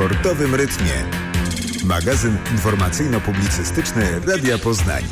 sportowym rytmie. Magazyn informacyjno-publicystyczny Radia Poznań.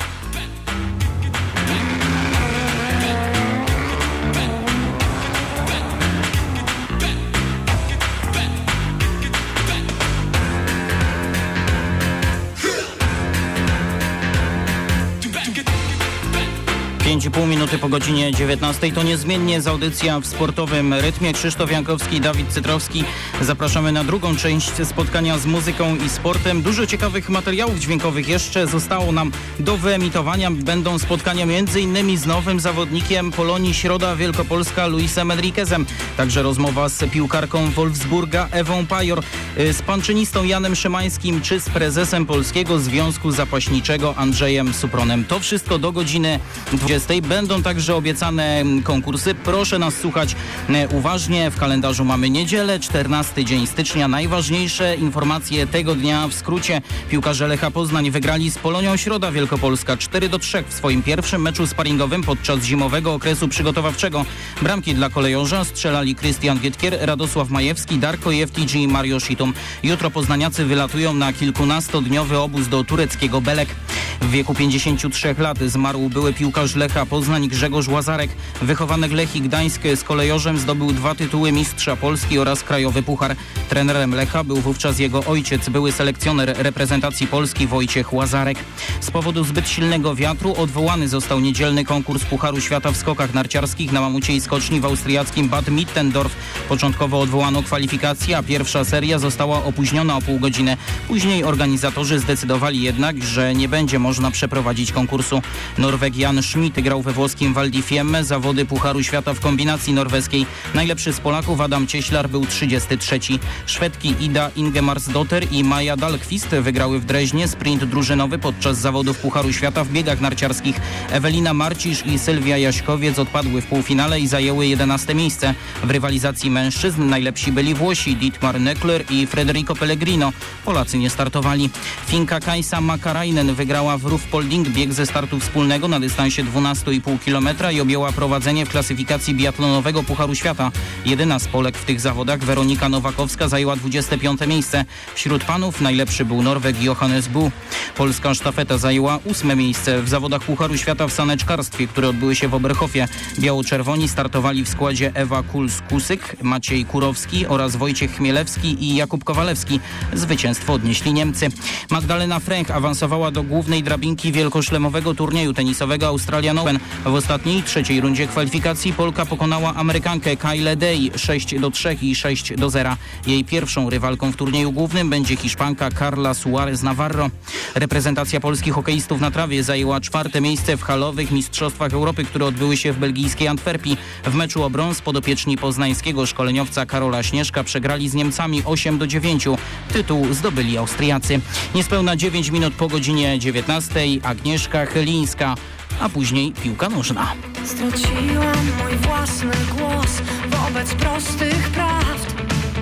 Pięć i pół minuty po godzinie 19. To niezmiennie jest audycja w sportowym rytmie. Krzysztof Jankowski i Dawid Cytrowski. Zapraszamy na drugą część spotkania z muzyką i sportem. Dużo ciekawych materiałów dźwiękowych jeszcze zostało nam do wyemitowania. Będą spotkania m.in. z nowym zawodnikiem Polonii Środa Wielkopolska Luisem Enriquezem. Także rozmowa z piłkarką Wolfsburga Ewą Pajor, z panczynistą Janem Szymańskim czy z prezesem Polskiego Związku Zapaśniczego Andrzejem Supronem. To wszystko do godziny 20. Będą także obiecane konkursy. Proszę nas słuchać uważnie. W kalendarzu mamy niedzielę, 14 dzień stycznia. Najważniejsze informacje tego dnia w skrócie. Piłkarze Lecha Poznań wygrali z Polonią Środa Wielkopolska 4-3 w swoim pierwszym meczu sparingowym podczas zimowego okresu przygotowawczego. Bramki dla kolejorza strzelali Krystian Gietkier, Radosław Majewski, Darko Jeftić i Mario Szitum. Jutro poznaniacy wylatują na kilkunastodniowy obóz do tureckiego Belek. W wieku 53 lat zmarł były piłkarz Lecha Poznań Grzegorz Łazarek. Wychowanek Lechii Gdańsk z kolejorzem zdobył 2 tytuły mistrza Polski oraz krajowy puchar. Trenerem Lecha był wówczas jego ojciec, były selekcjoner reprezentacji Polski Wojciech Łazarek. Z powodu zbyt silnego wiatru odwołany został niedzielny konkurs Pucharu Świata w skokach narciarskich na mamuciej skoczni w austriackim Bad Mittendorf. Początkowo odwołano kwalifikacje, a pierwsza seria została opóźniona o pół godziny. Później organizatorzy zdecydowali jednak, że nie będzie można przeprowadzić konkursu. Norwegian Schmidt grał we włoskim Val di Fiemme zawody Pucharu Świata w kombinacji norweskiej. Najlepszy z Polaków Adam Cieślar był 33. Szwedki Ida Ingemarsdotter i Maja Dahlqvist wygrały w Dreźnie sprint drużynowy podczas zawodów Pucharu Świata w biegach narciarskich. Ewelina Marcisz i Sylwia Jaśkowiec odpadły w półfinale i zajęły 11 miejsce. W rywalizacji mężczyzn najlepsi byli Włosi Dietmar Neckler i Federico Pellegrino. Polacy nie startowali. Finka Kajsa Makarainen wygrała w Rufpolding bieg ze startu wspólnego na dystansie 12,5 km i objęła prowadzenie w klasyfikacji biatlonowego Pucharu Świata. Jedyna z Polek w tych zawodach, Weronika Nowakowska, zajęła 25. miejsce. Wśród panów najlepszy był Norweg Johannes Bu. Polska sztafeta zajęła 8. miejsce w zawodach Pucharu Świata w saneczkarstwie, które odbyły się w Oberhofie. Biało-czerwoni startowali w składzie Ewa Kuls-Kusyk, Maciej Kurowski oraz Wojciech Chmielewski i Jakub Kowalewski. Zwycięstwo odnieśli Niemcy. Magdalena Fręch awansowała do głównej drabinki wielkoszlemowego turnieju tenisowego Australian Open. W ostatniej, trzeciej rundzie kwalifikacji Polka pokonała Amerykankę Kyle Day 6-3 i 6-0. Jej pierwszą rywalką w turnieju głównym będzie Hiszpanka Carla Suarez Navarro. Reprezentacja polskich hokeistów na trawie zajęła 4. miejsce w halowych Mistrzostwach Europy, które odbyły się w belgijskiej Antwerpii. W meczu o brąz podopieczni poznańskiego szkoleniowca Karola Śnieżka przegrali z Niemcami 8-9. Tytuł zdobyli Austriacy. Niespełna 9 minut po godzinie 19 Agnieszka Chylińska, a później piłka nożna. Straciłam mój własny głos wobec prostych prawd.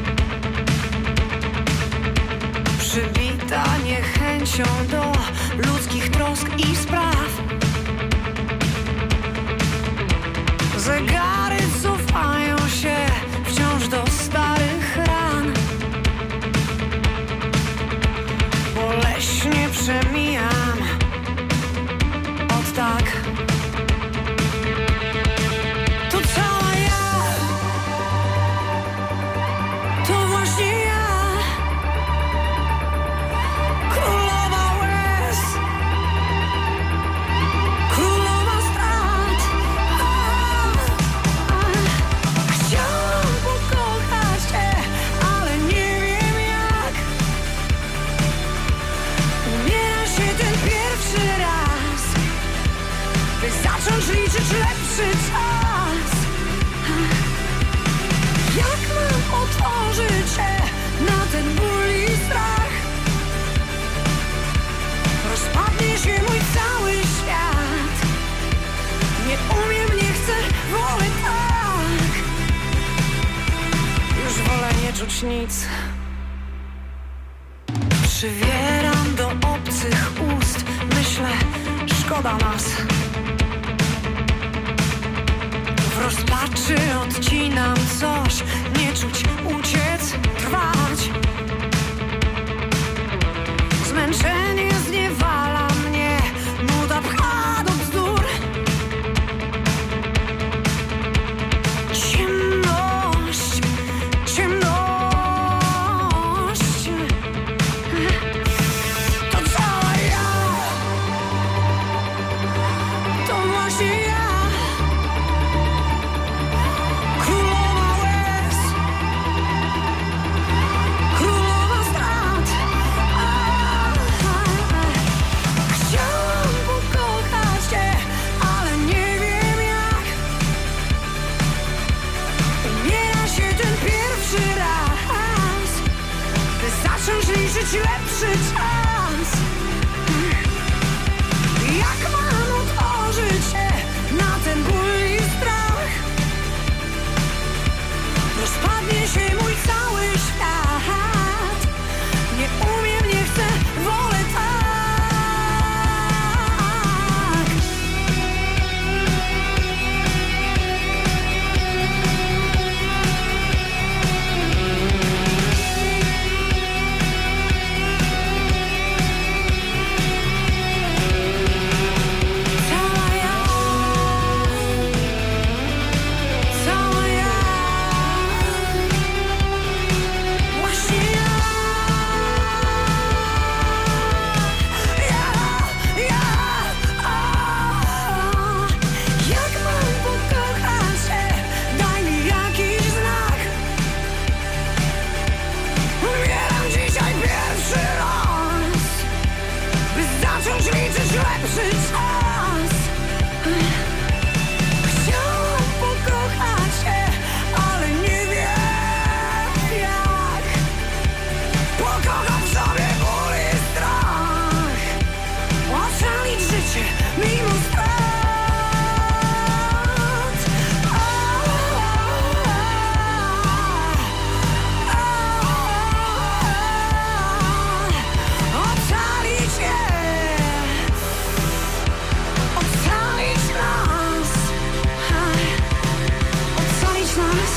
Przybita niechęcią do ludzkich trosk i spraw. Zegary cofają się wciąż do starych ran. Boleśnie przemijam od tak. To cała ja, to właśnie ja, królowa łez, królowa strat. Chciałam pokochać cię, ale nie wiem jak. Umiera się ten pierwszy raz, by zacząć liczyć lepszy czas. Jak mam otworzyć się na ten ból i strach? Rozpadnie się mój cały świat. Nie umiem, nie chcę, wolę tak. Już wolę nie czuć nic. Przywieram do obcych ust, myślę, szkoda nas. W rozpaczy odcinam coś, nie czuć, uciec, trwać. Zmęczenie zniewala mnie, nuda pcha do bzdur. Ciemność, ciemność. To cała ja, to właśnie ja. Królowa łez, królowa strat. Chciałam pokochać cię, ale nie wiem jak. Umiera się ten pierwszy raz, by zacząć liczyć lepszy czas. Jak mam otworzyć się na ten ból i strach? Rozpadnie się mój cały świat. Nie umiem, nie chcę, wolę tak. Cała ja, cała ja, właśnie ja. Jak mam pokochać się? Daj mi jakiś znak. Umieram dzisiaj pierwszy raz, by zacząć liczyć lepszy czas. Chciałam pokochać się, ale nie wiem jak. Pokocham w sobie ból i strach, ocalić życie mimo strat. Ocalić je, ocalić nas, ocalić nas.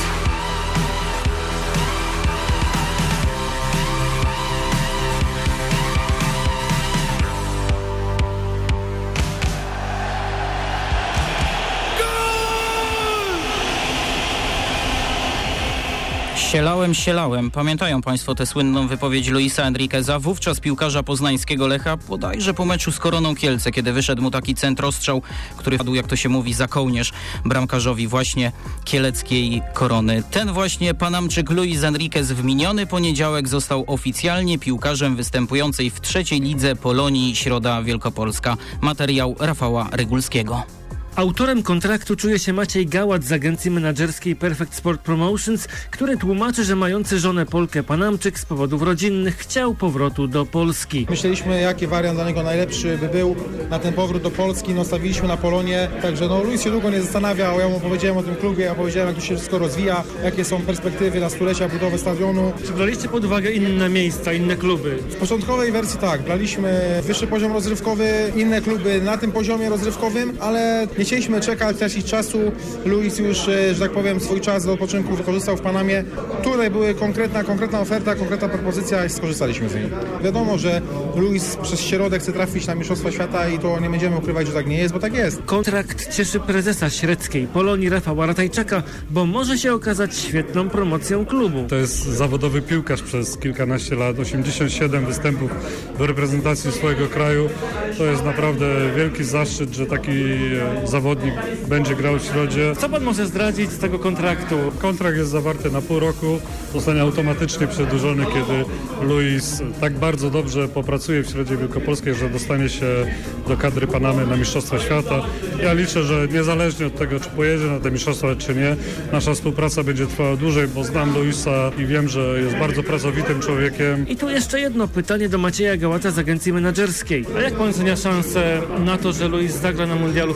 Sielałem. Pamiętają Państwo tę słynną wypowiedź Luisa Enriqueza, wówczas piłkarza poznańskiego Lecha, bodajże po meczu z Koroną Kielce, kiedy wyszedł mu taki centrostrzał, który padł, jak to się mówi, za kołnierz bramkarzowi właśnie kieleckiej Korony. Ten właśnie Panamczyk Luis Enriquez w miniony poniedziałek został oficjalnie piłkarzem występującej w trzeciej lidze Polonii Środa Wielkopolska. Materiał Rafała Rygulskiego. Autorem kontraktu czuje się Maciej Gałat z agencji menadżerskiej Perfect Sport Promotions, który tłumaczy, że mający żonę Polkę Panamczyk z powodów rodzinnych chciał powrotu do Polski. Myśleliśmy, jaki wariant dla niego najlepszy by był na ten powrót do Polski. Stawiliśmy na Polonię, także Luis się długo nie zastanawiał. Ja mu powiedziałem o tym klubie, ja powiedziałem, jak to się wszystko rozwija, jakie są perspektywy na stulecia budowy stadionu. Czy braliście pod uwagę inne miejsca, inne kluby? W początkowej wersji tak, braliśmy wyższy poziom rozrywkowy, inne kluby na tym poziomie rozrywkowym, ale nie chcieliśmy czekać, tracić czasu. Luis już, że tak powiem, swój czas do odpoczynku wykorzystał w Panamie. Tutaj była konkretna oferta, konkretna propozycja i skorzystaliśmy z niej. Wiadomo, że Luis przez środek chce trafić na Mistrzostwa Świata i to nie będziemy ukrywać, że tak nie jest, bo tak jest. Kontrakt cieszy prezesa średzkiej Polonii Rafała Ratajczaka, bo może się okazać świetną promocją klubu. To jest zawodowy piłkarz przez kilkanaście lat, 87 występów do reprezentacji swojego kraju. To jest naprawdę wielki zaszczyt, że taki zawodnik będzie grał w Środzie. Co pan może zdradzić z tego kontraktu? Kontrakt jest zawarty na pół roku, zostanie automatycznie przedłużony, kiedy Luis tak bardzo dobrze popracuje w Środzie Wielkopolskiej, że dostanie się do kadry Panamy na Mistrzostwa Świata. Ja liczę, że niezależnie od tego, czy pojedzie na te mistrzostwa, czy nie, nasza współpraca będzie trwała dłużej, bo znam Luisa i wiem, że jest bardzo pracowitym człowiekiem. I tu jeszcze jedno pytanie do Macieja Gałata z agencji menadżerskiej. A jak pan ocenia szansę na to, że Luis zagra na mundialu faktycznie?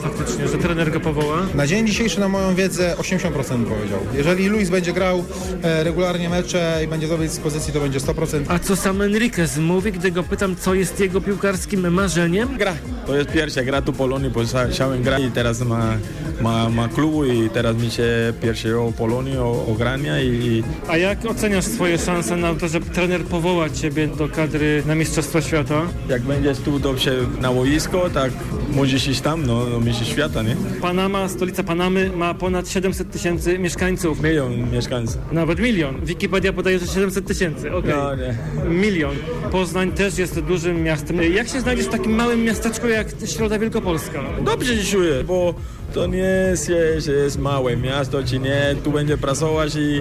że trener go powoła? Na dzień dzisiejszy, na moją wiedzę, 80% bym powiedział. Jeżeli Luis będzie grał regularnie mecze i będzie dobrej dyspozycji, to będzie 100%. A co sam Enriquez mówi, gdy go pytam, co jest jego piłkarskim marzeniem? Gra. To jest pierwsza gra tu w Polonii, bo chciałem grać i teraz ma klubu i teraz mi się pierwszego Polonii ogrania i... A jak oceniasz swoje szanse na to, że trener powoła ciebie do kadry na Mistrzostwa Świata? Jak będziesz tu dobrze na boisko, tak możesz iść tam, no Mistrzostw Świata, nie? Panama, stolica Panamy ma ponad 700 000 mieszkańców. 1 000 000 mieszkańców. Nawet 1 000 000. Wikipedia podaje, że 700 000. Okej. No, nie. 1 000 000. Poznań też jest dużym miastem. Jak się znajdziesz w takim małym miasteczku jak Środa Wielkopolska? Dobrze się czuję, bo to nie jest, że jest małe miasto, czy nie, tu będzie pracować i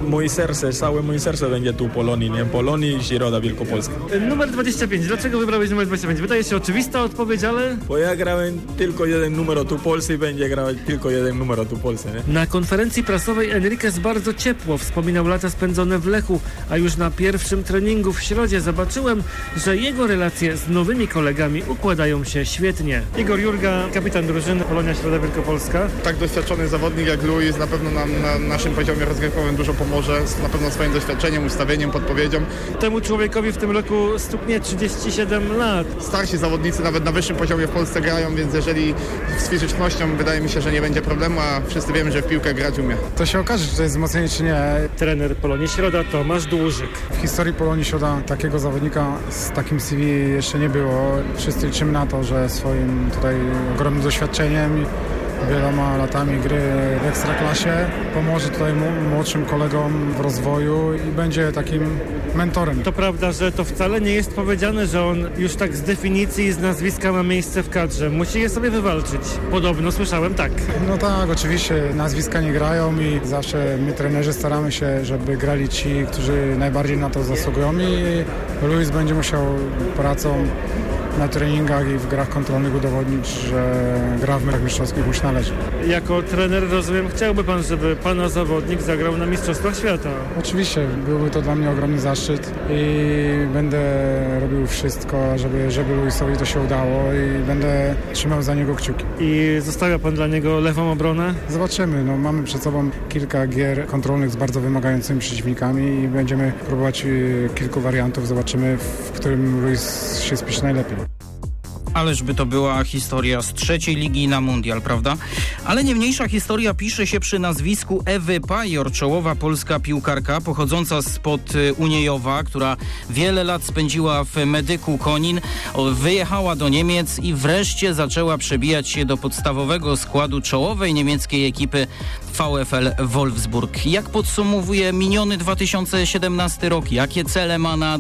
całe moje serce będzie tu w Polonii, nie? Polonii i Środa Wielkopolska. Numer 25. Dlaczego wybrałeś numer 25? Wydaje się oczywista odpowiedź, ale... Bo ja grałem tylko jeden numer tu w Polsce i będzie grał tylko jeden numer tu w Polsce, nie? Na konferencji prasowej Enriquez bardzo ciepło wspominał lata spędzone w Lechu, a już na pierwszym treningu w środzie zobaczyłem, że jego relacje z nowymi kolegami układają się świetnie. Igor Jurga, kapitan drużyny Polonia Środa Wielkopolska. Tak doświadczony zawodnik jak Luis na pewno nam na naszym poziomie rozgrywkowym dużo pomoże, na pewno swoim doświadczeniem, ustawieniem, podpowiedzią. Temu człowiekowi w tym roku stuknie 37 lat. Starsi zawodnicy nawet na wyższym poziomie w Polsce grają, więc jeżeli z fizycznością wydaje mi się, że nie będzie problemu, a wszyscy wiemy, że w piłkę grać umie. To się okaże, czy to jest wzmocnienie, czy nie. Trener Polonii Środa Tomasz Dłużyk. W historii Polonii Środa takiego zawodnika z takim CV jeszcze nie było. Wszyscy liczymy na to, że swoim tutaj ogromnym doświadczeniem, wieloma latami gry w Ekstraklasie pomoże tutaj młodszym kolegom w rozwoju i będzie takim mentorem. To prawda, że to wcale nie jest powiedziane, że on już tak z definicji i z nazwiska ma miejsce w kadrze. Musi je sobie wywalczyć. Podobno słyszałem tak. No tak, oczywiście nazwiska nie grają i zawsze my trenerzy staramy się, żeby grali ci, którzy najbardziej na to zasługują i Luis będzie musiał pracą na treningach i w grach kontrolnych udowodnić, że gra w meczach mistrzowskich mu się należy. Jako trener, rozumiem, chciałby pan, żeby pana zawodnik zagrał na Mistrzostwach Świata? Oczywiście, byłby to dla mnie ogromny zaszczyt i będę robił wszystko, żeby Luisowi to się udało i będę trzymał za niego kciuki. I zostawia pan dla niego lewą obronę? Zobaczymy, mamy przed sobą kilka gier kontrolnych z bardzo wymagającymi przeciwnikami i będziemy próbować kilku wariantów, zobaczymy, w którym Luis się spisze najlepiej. Ależ by to była historia z 3. ligi na mundial, prawda? Ale nie mniejsza historia pisze się przy nazwisku Ewy Pajor, czołowa polska piłkarka pochodząca spod Uniejowa, która wiele lat spędziła w Medyku Konin, wyjechała do Niemiec i wreszcie zaczęła przebijać się do podstawowego składu czołowej niemieckiej ekipy VfL Wolfsburg. Jak podsumowuje miniony 2017 rok? Jakie cele ma na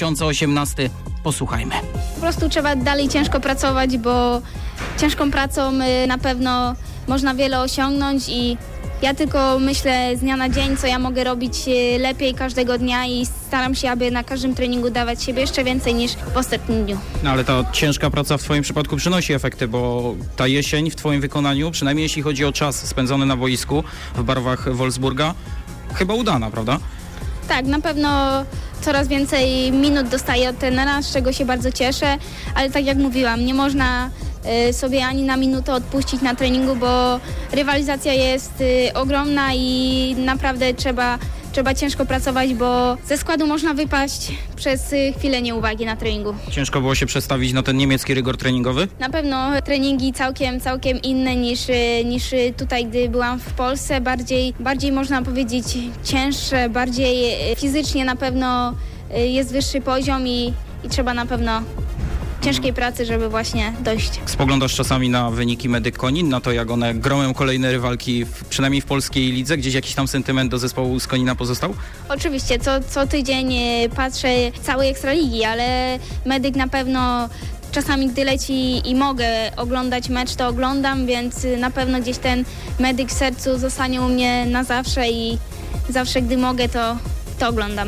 2018? Posłuchajmy. Po prostu trzeba dalej ciężko pracować, bo ciężką pracą na pewno można wiele osiągnąć i ja tylko myślę z dnia na dzień, co ja mogę robić lepiej każdego dnia i staram się, aby na każdym treningu dawać siebie jeszcze więcej niż w ostatnim dniu. No ale ta ciężka praca w twoim przypadku przynosi efekty, bo ta jesień w twoim wykonaniu, przynajmniej jeśli chodzi o czas spędzony na boisku w barwach Wolfsburga, chyba udana, prawda? Tak, na pewno coraz więcej minut dostaję od trenera, z czego się bardzo cieszę, ale tak jak mówiłam, nie można sobie ani na minutę odpuścić na treningu, bo rywalizacja jest ogromna i naprawdę trzeba ciężko pracować, bo ze składu można wypaść przez chwilę nieuwagi na treningu. Ciężko było się przestawić na ten niemiecki rygor treningowy? Na pewno treningi całkiem inne niż tutaj, gdy byłam w Polsce. Bardziej można powiedzieć cięższe, bardziej fizycznie na pewno jest wyższy poziom i trzeba na pewno ciężkiej pracy, żeby właśnie dojść. Spoglądasz czasami na wyniki Medyk Konin, na to jak one gromią kolejne rywalki, przynajmniej w polskiej lidze? Gdzieś jakiś tam sentyment do zespołu z Konina pozostał? Oczywiście, co tydzień patrzę całej Ekstraligi, ale Medyk na pewno czasami, gdy leci i mogę oglądać mecz, to oglądam, więc na pewno gdzieś ten Medyk w sercu zostanie u mnie na zawsze i zawsze, gdy mogę, to oglądam.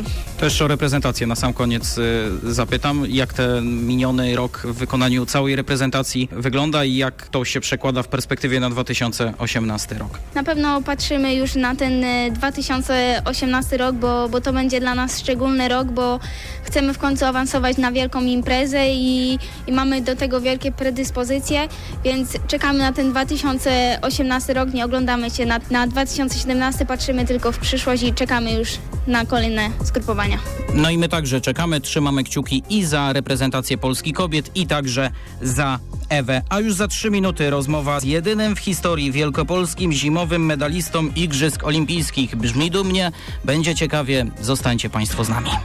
Też o reprezentację na sam koniec zapytam, jak ten miniony rok w wykonaniu całej reprezentacji wygląda i jak to się przekłada w perspektywie na 2018 rok. Na pewno patrzymy już na ten 2018 rok, bo to będzie dla nas szczególny rok, bo chcemy w końcu awansować na wielką imprezę i mamy do tego wielkie predyspozycje, więc czekamy na ten 2018 rok, nie oglądamy się na 2017, patrzymy tylko w przyszłość i czekamy już na kolejne zgrupowania. No i my także czekamy, trzymamy kciuki i za reprezentację Polski kobiet i także za Ewę. A już za 3 minuty rozmowa z jedynym w historii wielkopolskim zimowym medalistą Igrzysk Olimpijskich. Brzmi dumnie, będzie ciekawie, zostańcie Państwo z nami.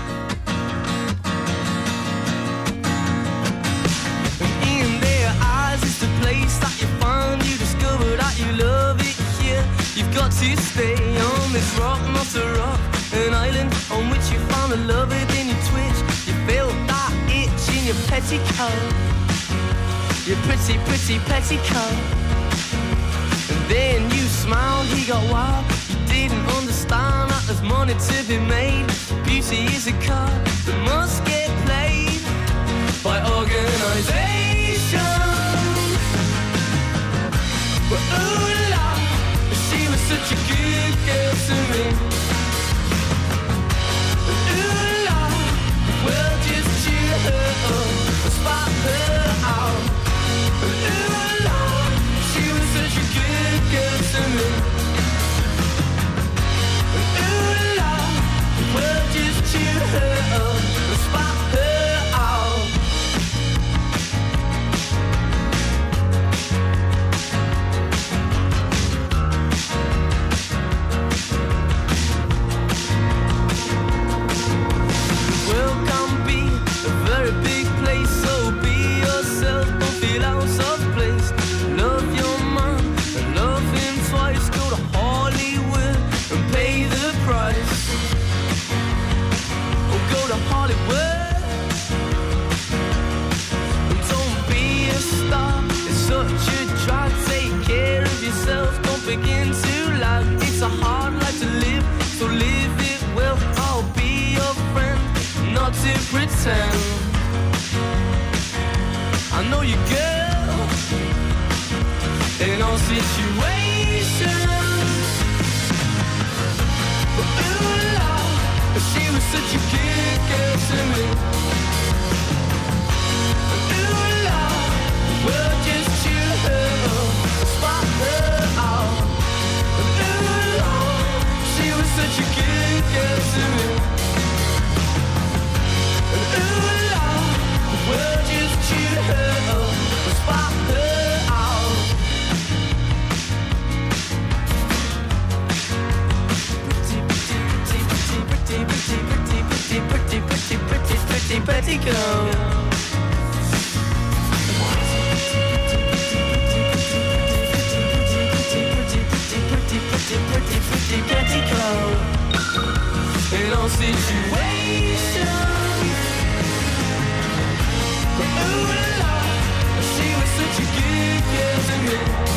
Your pretty, pretty petticoat. And then you smiled, he got wild. You didn't understand that there's money to be made. Beauty is a card that must get played by organisation. Well, ooh la, she was such a good girl to me. Ooh la, well just cheer her up, spot her out. Ooh, Lord, she was such a good girl to me. Ooh, Lord, well just cheer her up and spot her out. The world can be a very big place, so be yourself, don't feel out of place. Love your man and love him twice. Go to Hollywood and pay the price. Or go to Hollywood and don't be a star. It's such a drag. Take care of yourself, don't begin to lag. It's a hard life to live, so live it well. I'll be your friend, not to pretend. I know you, girl, in all situations. But ooh, Lord, she was such a good girl to me. Ooh, Lord, well just cheer her up, spot her out. Ooh, Lord, she was such a good girl to me. Ooh, Lord, well just cheer her up, spot her out. Pretty girl. Pretty girl. In all situations. But ooh, Lord, she was such a good girl to me.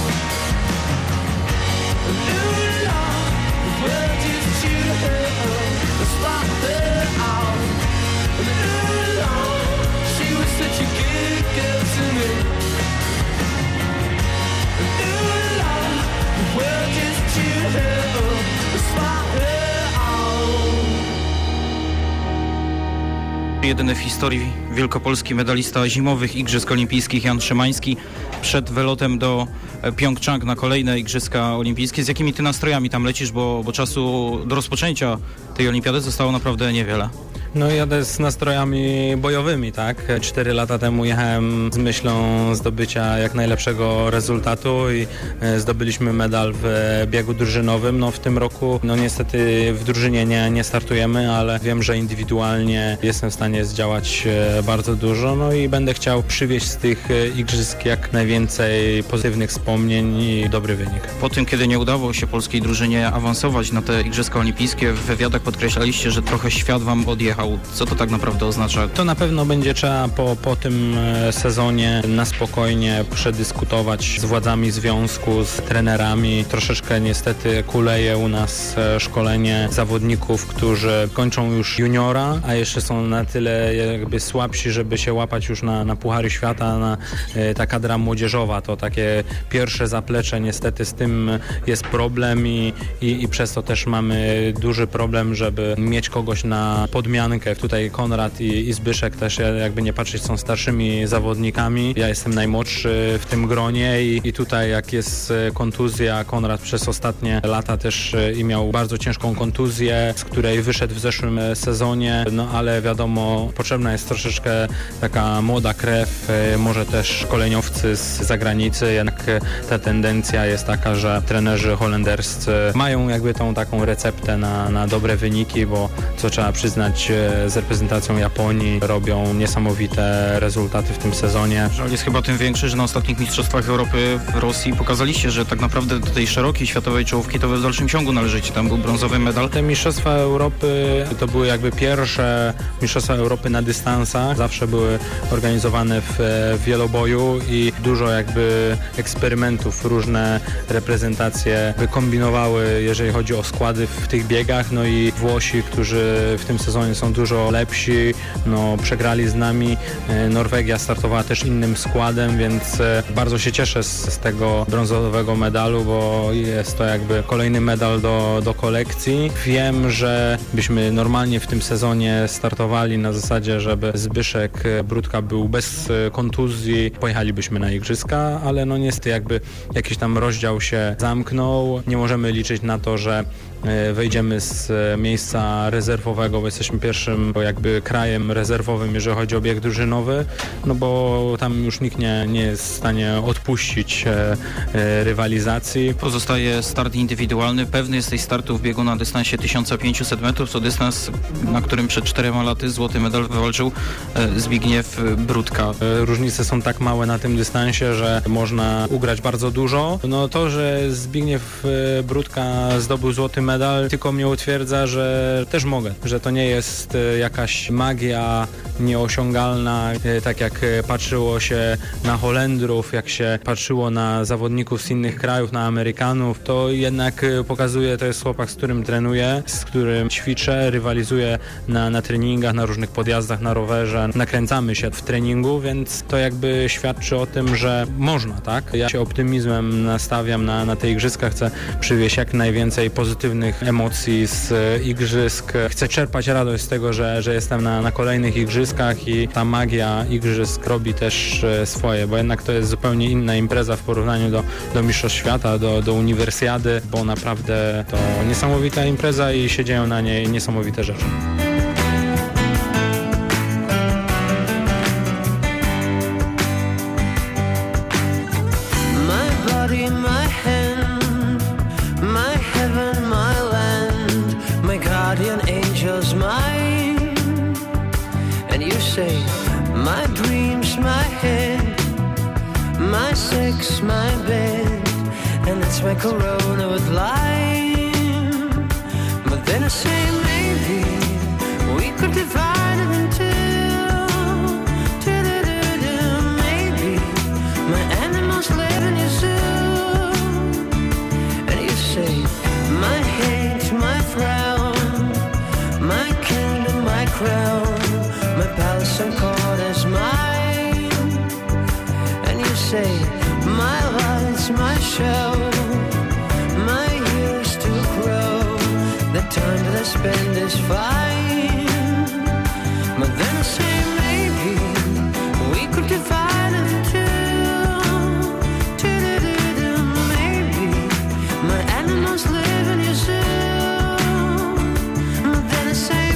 Ooh, Lord, well just cheer her up, spot her out. Ooh, Lord, she was such a good girl to me. Ooh, Lord, well just cheer her up, spot her out. Jedyny w historii wielkopolski medalista zimowych Igrzysk Olimpijskich Jan Szymański przed wylotem do Pjongczang na kolejne Igrzyska Olimpijskie. Z jakimi ty nastrojami tam lecisz, bo czasu do rozpoczęcia tej olimpiady zostało naprawdę niewiele? No jadę z nastrojami bojowymi, tak? 4 lata temu jechałem z myślą zdobycia jak najlepszego rezultatu i zdobyliśmy medal w biegu drużynowym. No w tym roku, no niestety w drużynie nie startujemy, ale wiem, że indywidualnie jestem w stanie zdziałać bardzo dużo, no i będę chciał przywieźć z tych igrzysk jak najwięcej pozytywnych wspomnień i dobry wynik. Po tym, kiedy nie udało się polskiej drużynie awansować na te Igrzyska Olimpijskie, w wywiadach podkreślaliście, że trochę świat wam odjechał. medału. Co to tak naprawdę oznacza? To na pewno będzie trzeba po tym sezonie na spokojnie przedyskutować z władzami związku, z trenerami. Troszeczkę niestety kuleje u nas szkolenie zawodników, którzy kończą już juniora, a jeszcze są na tyle jakby słabsi, żeby się łapać już na Puchary Świata, ta kadra młodzieżowa. To takie pierwsze zaplecze, niestety z tym jest problem i przez to też mamy duży problem, żeby mieć kogoś na podmiankę. Tutaj Konrad i Zbyszek też, jakby nie patrzeć, są starszymi zawodnikami. Ja jestem najmłodszy w tym gronie i tutaj jak jest kontuzja, Konrad przez ostatnie lata też miał bardzo ciężką kontuzję, z której wyszedł w zeszłym sezonie, no ale wiadomo, potrzebna jest troszeczkę taka młoda krew, może też szkoleniowcy z zagranicy, jednak ta tendencja jest taka, że trenerzy holenderscy mają jakby tą taką receptę na dobre wyniki, bo co trzeba przyznać, z reprezentacją Japonii robią niesamowite rezultaty w tym sezonie. Żal jest chyba tym większy, że na ostatnich Mistrzostwach Europy w Rosji pokazaliście, że tak naprawdę do tej szerokiej światowej czołówki to wy w dalszym ciągu należycie. Tam był brązowy medal. Te Mistrzostwa Europy to były jakby pierwsze Mistrzostwa Europy na dystansach. Zawsze były organizowane w wieloboju i dużo jakby eksperymentów, różne reprezentacje wykombinowały, jeżeli chodzi o składy w tych biegach. No i Włosi, którzy w tym sezonie są dużo lepsi, no przegrali z nami. Norwegia startowała też innym składem, więc bardzo się cieszę z tego brązowego medalu, bo jest to jakby kolejny medal do kolekcji. Wiem, że byśmy normalnie w tym sezonie startowali na zasadzie, żeby Zbyszek Brudka był bez kontuzji, pojechalibyśmy na igrzyska, ale no niestety jakby jakiś tam rozdział się zamknął. Nie możemy liczyć na to, że wejdziemy z miejsca rezerwowego, bo jesteśmy pierwszym jakby krajem rezerwowym, jeżeli chodzi o bieg drużynowy, no bo tam już nikt nie jest w stanie odpuścić rywalizacji. Pozostaje start indywidualny. Pewny jesteś startu w biegu na dystansie 1500 metrów. To dystans, na którym przed 4 laty złoty medal wywalczył Zbigniew Brudka. Różnice są tak małe na tym dystansie, że można ugrać bardzo dużo. No to, że Zbigniew Brudka zdobył złoty medal, tylko mnie utwierdza, że też mogę, że to nie jest jakaś magia nieosiągalna, tak jak patrzyło się na Holendrów, jak się patrzyło na zawodników z innych krajów, na Amerykanów, to jednak pokazuje, to jest chłopak, z którym trenuję, z którym ćwiczę, rywalizuję na treningach, na różnych podjazdach, na rowerze, nakręcamy się w treningu, więc to jakby świadczy o tym, że można, tak? Ja się optymizmem nastawiam na te igrzyska, chcę przywieźć jak najwięcej pozytywnych emocji z igrzysk, chcę czerpać radość z tego, że jestem na kolejnych igrzyskach i ta magia igrzysk robi też swoje, bo jednak to jest zupełnie inna impreza w porównaniu do Mistrzostw Świata, do Uniwersjady, bo naprawdę to niesamowita impreza i się dzieją na niej niesamowite rzeczy. My dreams, my head, my sex, my bed, and it's my corona with lime. But then I say maybe we could divide it in two. Maybe my animals live in your zoo. And you say my hate, my frown, my kingdom, my crown, my palace and court is mine. And you say my lights, my show, my years to grow, the time that I spend is fine. But then I say maybe we could divide it in two. Maybe my animals live in your zoo. But then I say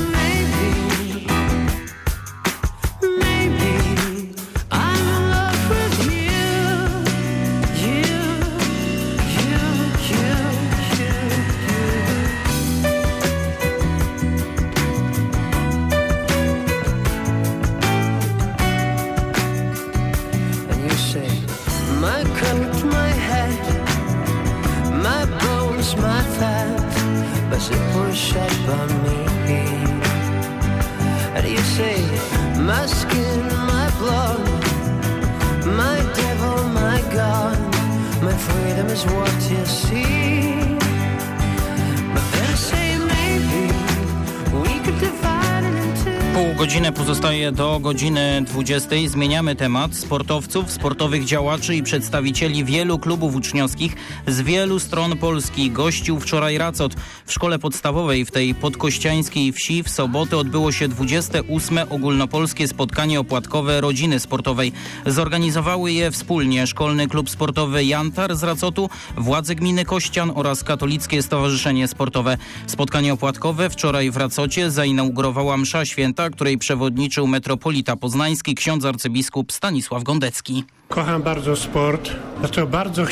Godzinę pozostaje do godziny 20. Zmieniamy temat. Sportowców, sportowych działaczy i przedstawicieli wielu klubów uczniowskich z wielu stron Polski gościł wczoraj Racot. W szkole podstawowej w tej podkościańskiej wsi w sobotę odbyło się 28. ogólnopolskie spotkanie opłatkowe rodziny sportowej. Zorganizowały je wspólnie Szkolny Klub Sportowy Jantar z Racotu, władze gminy Kościan oraz Katolickie Stowarzyszenie Sportowe. Spotkanie opłatkowe wczoraj w Racocie zainaugurowała msza święta, której przewodniczył metropolita poznański ksiądz arcybiskup Stanisław Gondecki. Kocham bardzo sport, dlatego bardzo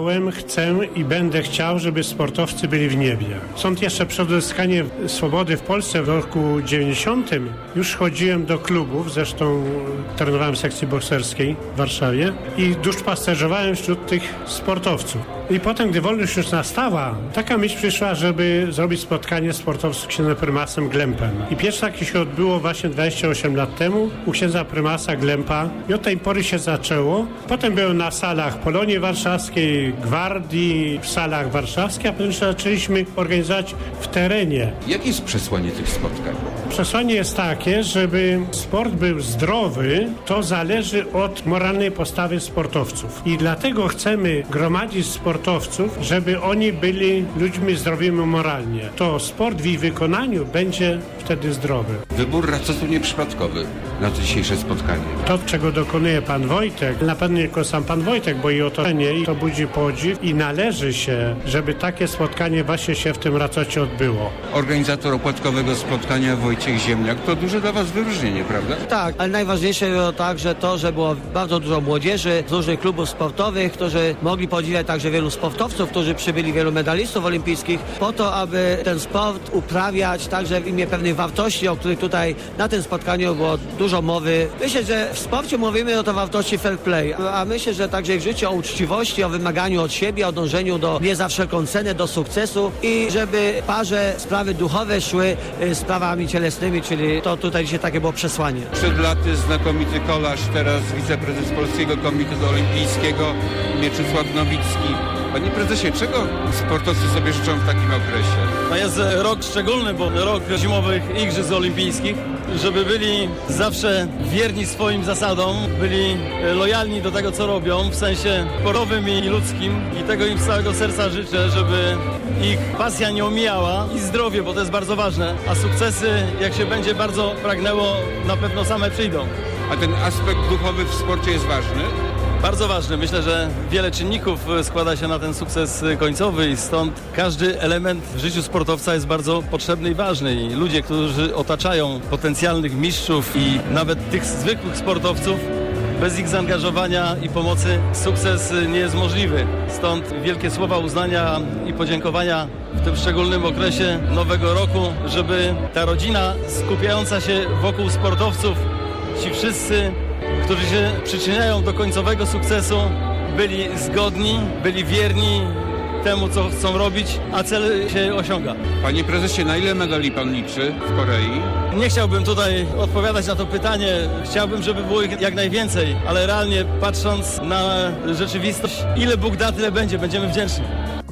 chcę i będę chciał, żeby sportowcy byli w niebie. Stąd jeszcze przed odzyskanie swobody w Polsce w roku 90 już chodziłem do klubów, zresztą trenowałem w sekcji bokserskiej w Warszawie i duszpasterzowałem wśród tych sportowców. I potem, gdy wolność już nastała, taka myśl przyszła, żeby zrobić spotkanie sportowców z księdzem prymasem Glempem. I pierwsze takie się odbyło właśnie 28 lat temu u księdza prymasa Glempa i od tej pory się zaczęło. Potem byłem na salach Polonii Warszawskiej, Gwardii, w salach warszawskich, a potem zaczęliśmy organizować w terenie. Jakie jest przesłanie tych spotkań? Przesłanie jest takie, żeby sport był zdrowy, to zależy od moralnej postawy sportowców. I dlatego chcemy gromadzić sportowców, żeby oni byli ludźmi zdrowymi moralnie. To sport w ich wykonaniu będzie wtedy zdrowy. Wybór Racotu nieprzypadkowy na to dzisiejsze spotkanie. To, czego dokonuje pan Wojtek, na pewno nie tylko sam pan Wojtek, bo i otoczenie, i to budzi podziw i należy się, żeby takie spotkanie właśnie się w tym Racocie odbyło. Organizator opłatkowego spotkania Wojciech Ziemniak, to duże dla was wyróżnienie, prawda? Tak, ale najważniejsze było także to, że było bardzo dużo młodzieży z różnych klubów sportowych, którzy mogli podziwiać także wielu sportowców, którzy przybyli, wielu medalistów olimpijskich, po to, aby ten sport uprawiać także w imię pewnych wartości, o których tutaj na tym spotkaniu było dużo mowy. Myślę, że w sporcie mówimy o to wartości fair play, a myślę, że także w życiu o uczciwości, o wymaganiu od siebie, o dążeniu nie za wszelką cenę do sukcesu i żeby parze sprawy duchowe szły sprawami cielesnymi, czyli to tutaj dzisiaj takie było przesłanie. Przed laty znakomity kolarz, teraz wiceprezes Polskiego Komitetu Olimpijskiego Mieczysław Nowicki. Panie prezesie, czego sportowcy sobie życzą w takim okresie? To jest rok szczególny, bo rok zimowych Igrzysk Olimpijskich, żeby byli zawsze wierni swoim zasadom, byli lojalni do tego, co robią, w sensie sportowym i ludzkim i tego im z całego serca życzę, żeby ich pasja nie omijała i zdrowie, bo to jest bardzo ważne, a sukcesy, jak się będzie bardzo pragnęło, na pewno same przyjdą. A ten aspekt duchowy w sporcie jest ważny? Bardzo ważny. Myślę, że wiele czynników składa się na ten sukces końcowy i stąd każdy element w życiu sportowca jest bardzo potrzebny i ważny. I ludzie, którzy otaczają potencjalnych mistrzów i nawet tych zwykłych sportowców, bez ich zaangażowania i pomocy sukces nie jest możliwy. Stąd wielkie słowa uznania i podziękowania w tym szczególnym okresie nowego roku, żeby ta rodzina skupiająca się wokół sportowców, ci wszyscy, którzy się przyczyniają do końcowego sukcesu, byli zgodni, byli wierni temu, co chcą robić, a cel się osiąga. Panie prezesie, na ile medali pan liczy w Korei? Nie chciałbym tutaj odpowiadać na to pytanie. Chciałbym, żeby było ich jak najwięcej, ale realnie patrząc na rzeczywistość, ile Bóg da, tyle będzie. Będziemy wdzięczni.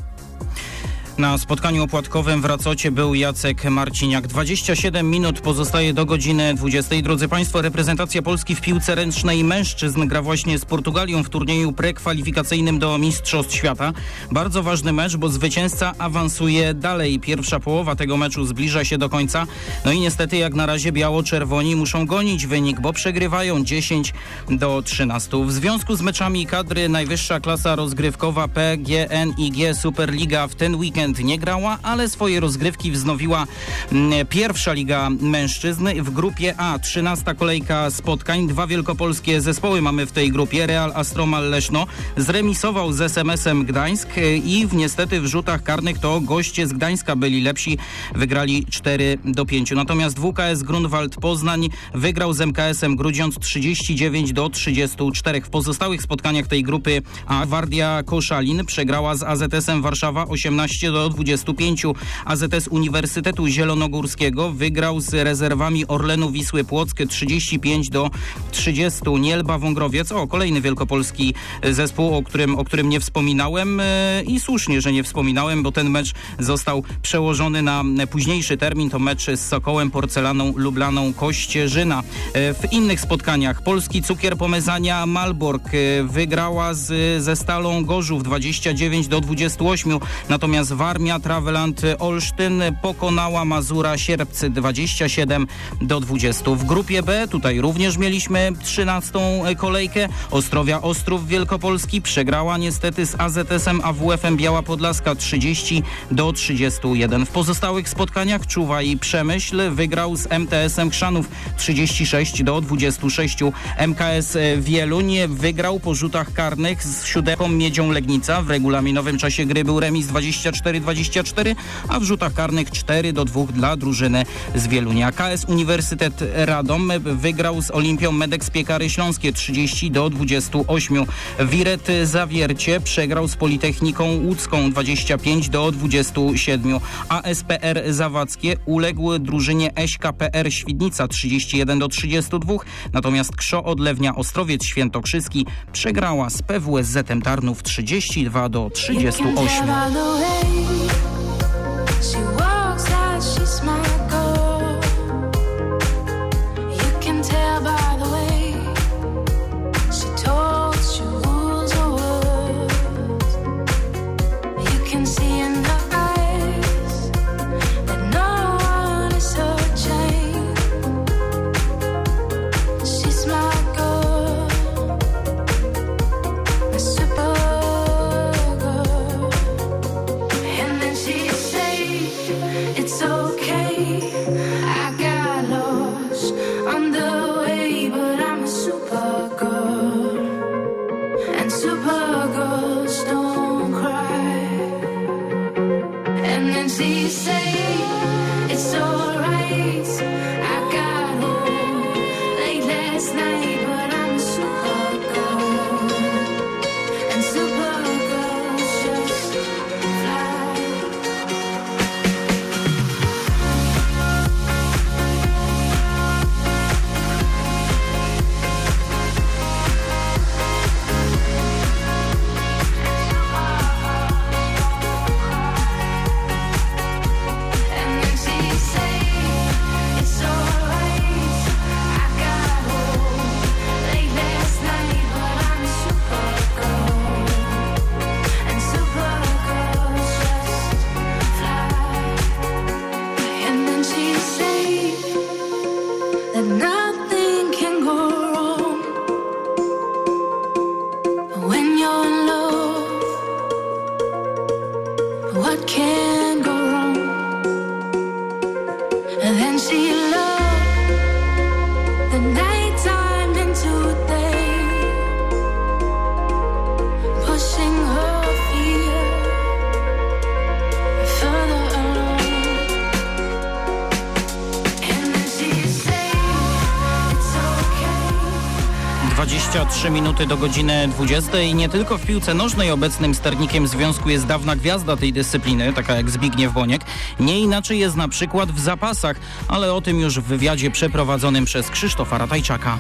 Na spotkaniu opłatkowym w Racocie był Jacek Marciniak. 27 minut pozostaje do godziny 20. Drodzy Państwo, reprezentacja Polski w piłce ręcznej mężczyzn gra właśnie z Portugalią w turnieju prekwalifikacyjnym do Mistrzostw Świata. Bardzo ważny mecz, bo zwycięzca awansuje dalej. Pierwsza połowa tego meczu zbliża się do końca. No i niestety jak na razie biało-czerwoni muszą gonić wynik, bo przegrywają 10-13. W związku z meczami kadry najwyższa klasa rozgrywkowa PGNiG Superliga w ten weekend nie grała, ale swoje rozgrywki wznowiła pierwsza liga mężczyzn w grupie A. 13. kolejka spotkań. 2 wielkopolskie zespoły mamy w tej grupie. Real Astromal Leszno zremisował z SMS-em Gdańsk i niestety w rzutach karnych to goście z Gdańska byli lepsi. Wygrali 4-5. Natomiast WKS Grunwald Poznań wygrał z MKS-em Grudziądz 39-34. W pozostałych spotkaniach tej grupy A Gwardia Koszalin przegrała z AZS-em Warszawa 18-12. do 25. AZS Uniwersytetu Zielonogórskiego wygrał z rezerwami Orlenu Wisły Płock 35 do 30. Nielba Wągrowiec, kolejny wielkopolski zespół, o którym nie wspominałem i słusznie, że nie wspominałem, bo ten mecz został przełożony na późniejszy termin. To mecz z Sokołem Porcelaną Lublaną Kościerzyna. W innych spotkaniach polski cukier Pomezania Malbork wygrała ze Stalą Gorzów 29 do 28, natomiast Warmia Traveland Olsztyn pokonała Mazura Sierpcy 27 do 20. W grupie B tutaj również mieliśmy 13. kolejkę. Ostrowia Ostrów Wielkopolski przegrała niestety z AZS-em AWF-em Biała Podlaska 30 do 31. W pozostałych spotkaniach Czuwaj Przemyśl wygrał z MTS-em Chrzanów 36 do 26. MKS Wieluń wygrał po rzutach karnych z 7. Miedzią Legnica. W regulaminowym czasie gry był remis 24-24, a w rzutach karnych 4 do 2 dla drużyny z Wielunia. KS Uniwersytet Radom wygrał z Olimpią Medex Piekary Śląskie 30 do 28. Wiret Zawiercie przegrał z Politechniką Łódzką 25 do 27. ASPR Zawadzkie uległ drużynie SKPR Świdnica 31 do 32. Natomiast KSZO Odlewnia Ostrowiec Świętokrzyski przegrała z PWSZ-em Tarnów 32 do 38. Minuty do godziny 20 i nie tylko w piłce nożnej obecnym sternikiem związku jest dawna gwiazda tej dyscypliny, taka jak Zbigniew Boniek. Nie inaczej jest na przykład w zapasach, ale o tym już w wywiadzie przeprowadzonym przez Krzysztofa Ratajczaka.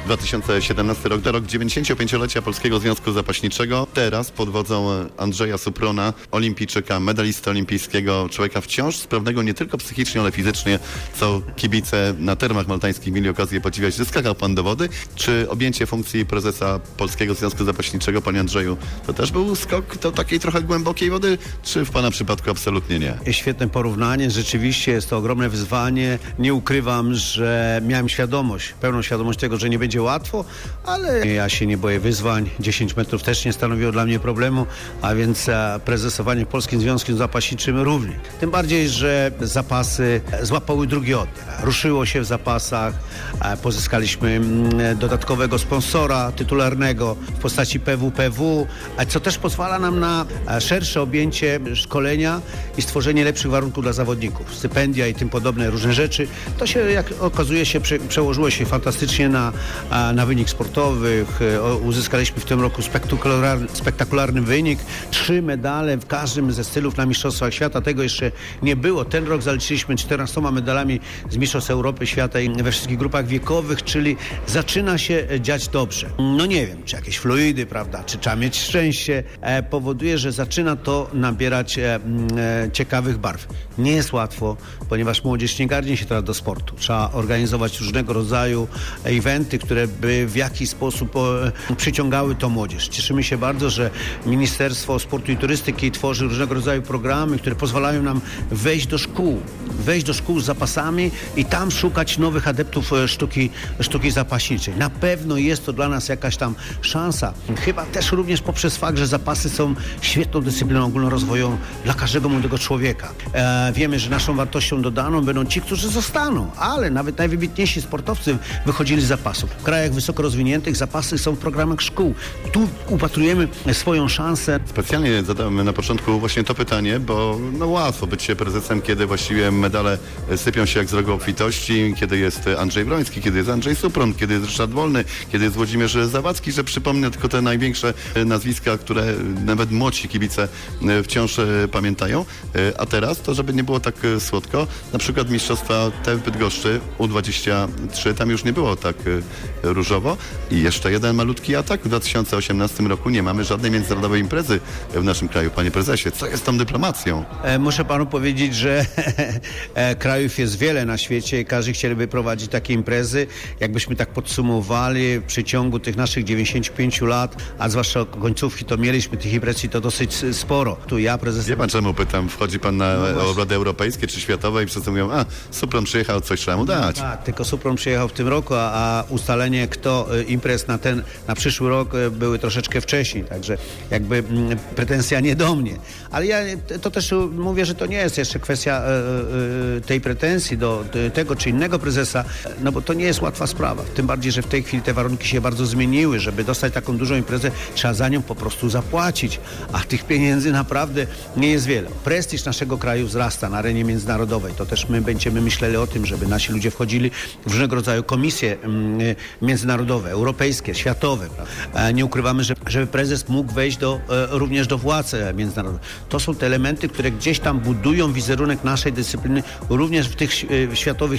2017 rok to rok 95-lecia Polskiego Związku Zapaśniczego. Teraz pod wodzą Andrzeja Suprona, olimpijczyka, medalisty olimpijskiego, człowieka wciąż sprawnego nie tylko psychicznie, ale fizycznie, co kibice na termach maltańskich mieli okazję podziwiać. Skakał pan do wody. Czy objęcie funkcji prezesa Polskiego Związku Zapaśniczego, panie Andrzeju, to też był skok do takiej trochę głębokiej wody, czy w pana przypadku absolutnie nie? Świetne porównanie. Rzeczywiście jest to ogromne wyzwanie. Nie ukrywam, że miałem pełną świadomość tego, że nie będzie łatwo, ale ja się nie boję wyzwań. 10 metrów też nie stanowiło dla mnie problemu, a więc prezesowanie Polskim Związkiem Zapaśniczym również. Tym bardziej, że zapasy złapały drugi oddech. Ruszyło się w zapasach, pozyskaliśmy dodatkowego sponsora tytularnego w postaci PWPW, co też pozwala nam na szersze objęcie szkolenia i stworzenie lepszych warunków dla zawodników. Stypendia i tym podobne różne rzeczy. To się, jak okazuje się, przełożyło się fantastycznie na na wynik sportowy. Uzyskaliśmy w tym roku spektakularny wynik. 3 medale w każdym ze stylów na Mistrzostwach Świata. Tego jeszcze nie było. Ten rok zaliczyliśmy 14 medalami z Mistrzostw Europy, Świata i we wszystkich grupach wiekowych, czyli zaczyna się dziać dobrze. No nie wiem, czy jakieś fluidy, prawda, czy trzeba mieć szczęście, powoduje, że zaczyna to nabierać ciekawych barw. Nie jest łatwo, ponieważ młodzież nie garnie się teraz do sportu. Trzeba organizować różnego rodzaju eventy, które by w jakiś sposób przyciągały tą młodzież. Cieszymy się bardzo, że Ministerstwo Sportu i Turystyki tworzy różnego rodzaju programy, które pozwalają nam wejść do szkół z zapasami i tam szukać nowych adeptów sztuki zapaśniczej. Na pewno jest to dla nas jakaś tam szansa. Chyba też również poprzez fakt, że zapasy są świetną dyscypliną ogólnorozwojową dla każdego młodego człowieka. Wiemy, że naszą wartością dodaną będą ci, którzy zostaną, ale nawet najwybitniejsi sportowcy wychodzili z zapasów. W krajach wysoko rozwiniętych zapasy są w programach szkół. Tu upatrujemy swoją szansę. Specjalnie zadałem na początku właśnie to pytanie, bo łatwo być prezesem, kiedy właściwie medale sypią się jak z rogu obfitości, kiedy jest Andrzej Broński, kiedy jest Andrzej Supron, kiedy jest Ryszard Wolny, kiedy jest Włodzimierz Zawadzki, że przypomnę tylko te największe nazwiska, które nawet młodsi kibice wciąż pamiętają. A teraz, to żeby nie było tak słodko, na przykład mistrzostwa te w Bydgoszczy U23, tam już nie było tak różowo. I jeszcze jeden malutki atak. W 2018 roku nie mamy żadnej międzynarodowej imprezy w naszym kraju. Panie prezesie, co jest tą dyplomacją? Muszę panu powiedzieć, że krajów jest wiele na świecie i każdy chcieliby prowadzić takie imprezy. Jakbyśmy tak podsumowali w przeciągu tych naszych 95 lat, a zwłaszcza końcówki, to mieliśmy tych imprez i to dosyć sporo. Tu ja, prezes... Wie pan, czemu pytam? Wchodzi pan na obrady europejskie czy światowe i wszyscy mówią, Supron przyjechał, coś trzeba mu dać. Tak, tylko Supron przyjechał w tym roku, a ustalenie kto imprez na przyszły rok były troszeczkę wcześniej, także jakby pretensja nie do mnie. Ale ja to też mówię, że to nie jest jeszcze kwestia tej pretensji do tego czy innego prezesa, no bo to nie jest łatwa sprawa. Tym bardziej, że w tej chwili te warunki się bardzo zmieniły. Żeby dostać taką dużą imprezę, trzeba za nią po prostu zapłacić, a tych pieniędzy naprawdę nie jest wiele. Prestiż naszego kraju wzrasta na arenie międzynarodowej. To też my będziemy myśleli o tym, żeby nasi ludzie wchodzili w różnego rodzaju komisje międzynarodowe, europejskie, światowe. Nie ukrywamy, żeby prezes mógł wejść również do władz międzynarodowych. To są te elementy, które gdzieś tam budują wizerunek naszej dyscypliny również w tych światowych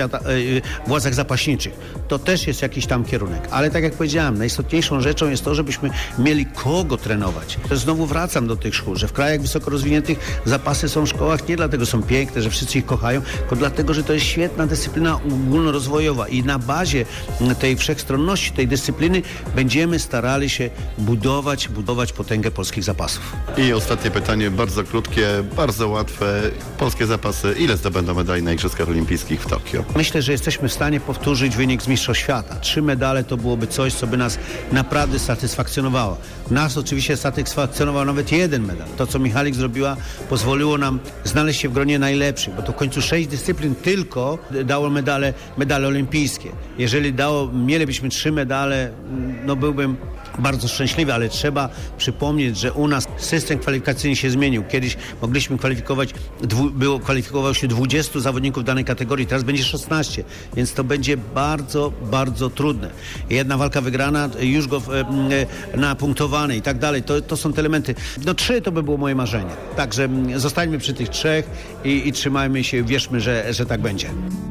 władzach zapaśniczych. To też jest jakiś tam kierunek. Ale tak jak powiedziałem, najistotniejszą rzeczą jest to, żebyśmy mieli kogo trenować. Znowu wracam do tych szkół, że w krajach wysoko rozwiniętych zapasy są w szkołach nie dlatego są piękne, że wszyscy ich kochają, tylko dlatego, że to jest świetna dyscyplina ogólnorozwojowa i na bazie tej wszechstronności, tej dyscypliny będziemy starali się budować potęgę polskich zapasów. I ostatnie pytanie, bardzo krótkie, bardzo łatwe. Polskie zapasy, ile zdobędą medali na Igrzyskach Olimpijskich w Tokio? Myślę, że jesteśmy w stanie powtórzyć wynik z Mistrzostw Świata. 3 medale to byłoby coś, co by nas naprawdę satysfakcjonowało. Nas oczywiście satysfakcjonował nawet 1 medal. To, co Michalik zrobiła, pozwoliło nam znaleźć się w gronie najlepszych, bo to w końcu 6 dyscyplin tylko dało medale olimpijskie. Jeżeli mielibyśmy 3 medale, no byłbym bardzo szczęśliwy, ale trzeba przypomnieć, że u nas system kwalifikacyjny się zmienił. Kiedyś mogliśmy kwalifikowało się 20 zawodników danej kategorii, teraz będzie 16, więc to będzie bardzo, bardzo trudne. Jedna walka wygrana, już go napunktowany i tak dalej. To są te elementy. 3 to by było moje marzenie. Także zostańmy przy tych 3 i trzymajmy się, wierzmy, że tak będzie.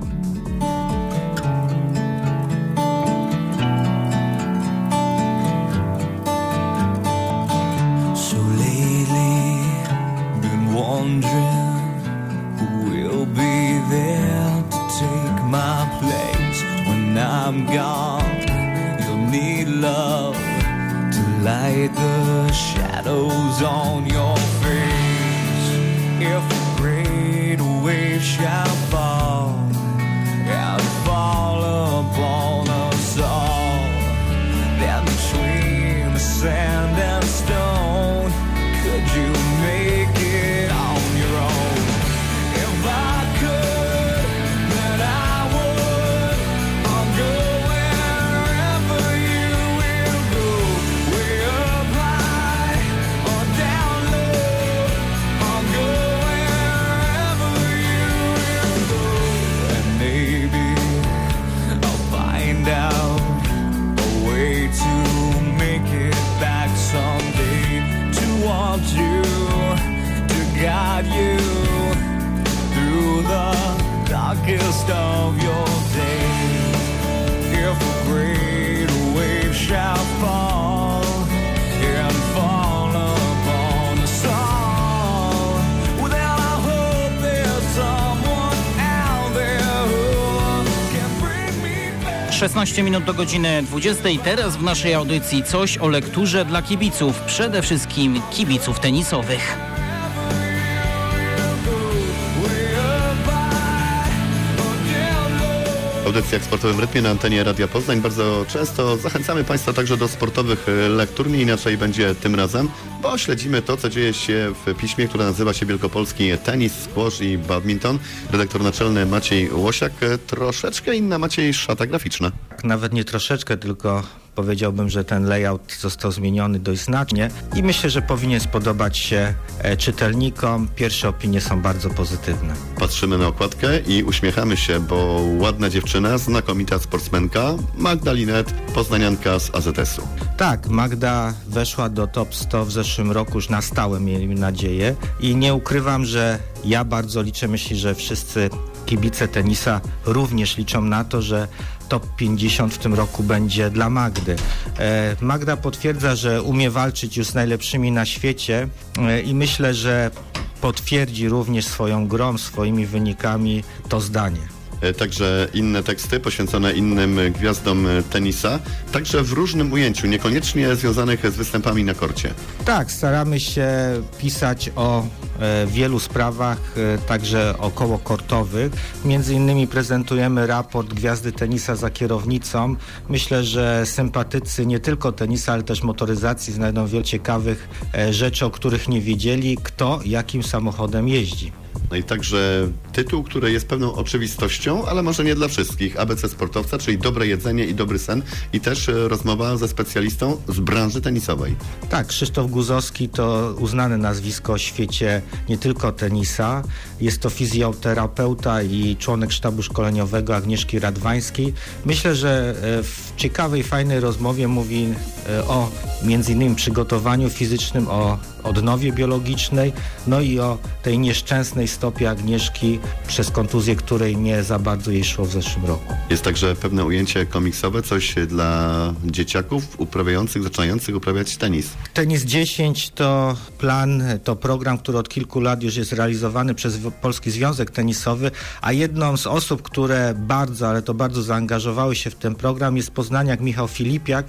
I'm gone, you'll need love to light the shadows on your face. If a great wave shall fall and fall upon us all, then between the sand and stone, could you make it on your own? If I could, then I would. I'll go wherever you will go, way up high or down low. I'll go wherever you will go. darkest of your days. If a great wave shall fall and fall upon us all, well then I hope there's someone out there who can bring me back. 16 minut do godziny 20. Teraz w naszej audycji coś o lekturze dla kibiców, przede wszystkim kibiców tenisowych. W audycjach w Sportowym Rytmie na antenie Radia Poznań bardzo często zachęcamy Państwa także do sportowych lektur. Nie inaczej będzie tym razem, bo śledzimy to, co dzieje się w piśmie, które nazywa się Wielkopolski Tenis, Squash i Badminton. Redaktor naczelny Maciej Łosiak. Troszeczkę inna, Maciej, szata graficzna. Nawet nie troszeczkę, tylko powiedziałbym, że ten layout został zmieniony dość znacznie i myślę, że powinien spodobać się czytelnikom. Pierwsze opinie są bardzo pozytywne. Patrzymy na okładkę i uśmiechamy się, bo ładna dziewczyna, znakomita sportsmenka, Magda Linet, poznanianka z AZS-u. Tak, Magda weszła do top 100 w zeszłym roku już na stałe, miejmy nadzieję, i nie ukrywam, że ja bardzo liczę, myślę, że wszyscy kibice tenisa również liczą na to, że top 50 w tym roku będzie dla Magdy. Magda potwierdza, że umie walczyć już z najlepszymi na świecie i myślę, że potwierdzi również swoją grą, swoimi wynikami to zdanie. Także inne teksty poświęcone innym gwiazdom tenisa, także w różnym ujęciu, niekoniecznie związanych z występami na korcie. Tak, staramy się pisać o wielu sprawach, także okołokortowych. Między innymi prezentujemy raport Gwiazdy tenisa za kierownicą. Myślę, że sympatycy nie tylko tenisa, ale też motoryzacji znajdą wiele ciekawych rzeczy, o których nie wiedzieli, kto jakim samochodem jeździ. No i także tytuł, który jest pewną oczywistością, ale może nie dla wszystkich. ABC sportowca, czyli dobre jedzenie i dobry sen, i też rozmowa ze specjalistą z branży tenisowej. Tak, Krzysztof Guzowski to uznane nazwisko w świecie nie tylko tenisa. Jest to fizjoterapeuta i członek sztabu szkoleniowego Agnieszki Radwańskiej. Myślę, że w ciekawej, fajnej rozmowie mówi o między innymi przygotowaniu fizycznym, o odnowie biologicznej, no i o tej nieszczęsnej stopie Agnieszki, przez kontuzję której nie za bardzo jej szło w zeszłym roku. Jest także pewne ujęcie komiksowe, coś dla dzieciaków uprawiających, zaczynających uprawiać tenis. Tenis 10 to plan, to program, który od kilku lat już jest realizowany przez Polski Związek Tenisowy, a jedną z osób, które bardzo, ale to bardzo zaangażowały się w ten program, jest poznaniak Michał Filipiak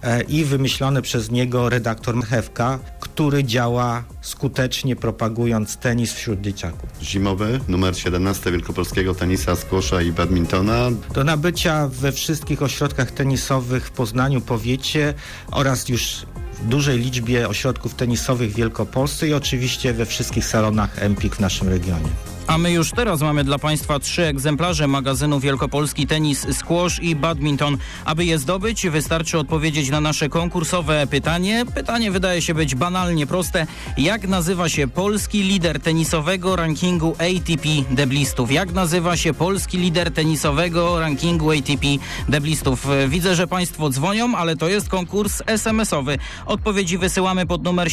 i wymyślony przez niego redaktor Mchewka, który działa skutecznie propagując tenis wśród dzieciaków. Zimowy, numer 17 Wielkopolskiego Tenisa, Squasha i Badmintona. Do nabycia we wszystkich ośrodkach tenisowych w Poznaniu, powiecie oraz już w dużej liczbie ośrodków tenisowych w Wielkopolsce i oczywiście we wszystkich salonach Empik w naszym regionie. A my już teraz mamy dla Państwa 3 egzemplarze magazynu Wielkopolski Tenis, Squash i Badminton. Aby je zdobyć, wystarczy odpowiedzieć na nasze konkursowe pytanie. Pytanie wydaje się być banalnie proste. Jak nazywa się polski lider tenisowego rankingu ATP deblistów? Jak nazywa się polski lider tenisowego rankingu ATP deblistów? Widzę, że Państwo dzwonią, ale to jest konkurs SMS-owy. Odpowiedzi wysyłamy pod numer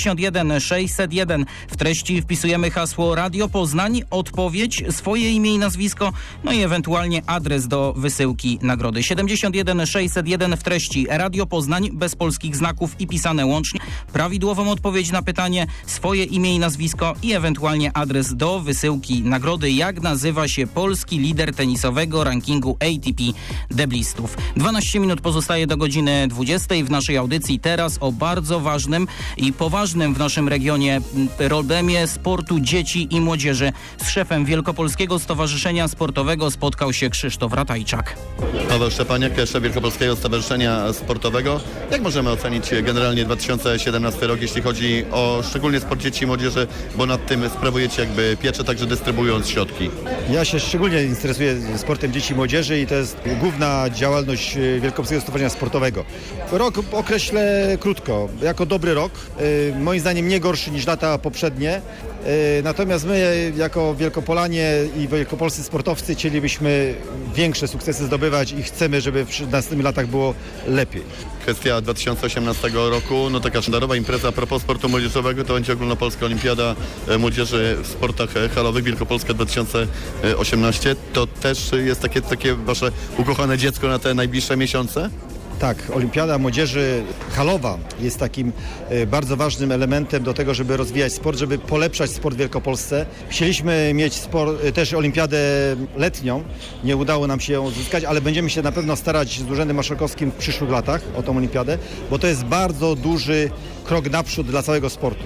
71 601. W treści wpisujemy hasło Radio Poznań, odpowiedź, swoje imię i nazwisko, no i ewentualnie adres do wysyłki nagrody. 71 601 w treści Radio Poznań, bez polskich znaków i pisane łącznie. Prawidłową odpowiedź na pytanie, swoje imię i nazwisko i ewentualnie adres do wysyłki nagrody. Jak nazywa się polski lider tenisowego rankingu ATP deblistów? 12 minut pozostaje do godziny 20 w naszej audycji. Teraz o bardzo ważnym i poważnym w naszym regionie problemie sportu dzieci i młodzieży. Z szefem Wielkopolskiego Stowarzyszenia Sportowego spotkał się Krzysztof Ratajczak. Paweł Szczepaniak, szef Wielkopolskiego Stowarzyszenia Sportowego. Jak możemy ocenić generalnie 2017 rok, jeśli chodzi o szczególnie sport dzieci i młodzieży, bo nad tym sprawujecie jakby pieczę, także dystrybuując środki? Ja się szczególnie interesuję sportem dzieci i młodzieży i to jest główna działalność Wielkopolskiego Stowarzyszenia Sportowego. Rok określę krótko, jako dobry rok, moim zdaniem nie gorszy niż lata poprzednie. Natomiast my jako Wielkopolanie i wielkopolscy sportowcy chcielibyśmy większe sukcesy zdobywać i chcemy, żeby w następnych latach było lepiej. Kwestia 2018 roku, no taka sztandarowa impreza a propos sportu młodzieżowego, to będzie Ogólnopolska Olimpiada Młodzieży w sportach halowych Wielkopolska 2018. To też jest takie wasze ukochane dziecko na te najbliższe miesiące? Tak, Olimpiada Młodzieży halowa jest takim bardzo ważnym elementem do tego, żeby rozwijać sport, żeby polepszać sport w Wielkopolsce. Chcieliśmy mieć też Olimpiadę letnią, nie udało nam się ją uzyskać, ale będziemy się na pewno starać z Urzędem Marszałkowskim w przyszłych latach o tą Olimpiadę, bo to jest bardzo duży krok naprzód dla całego sportu.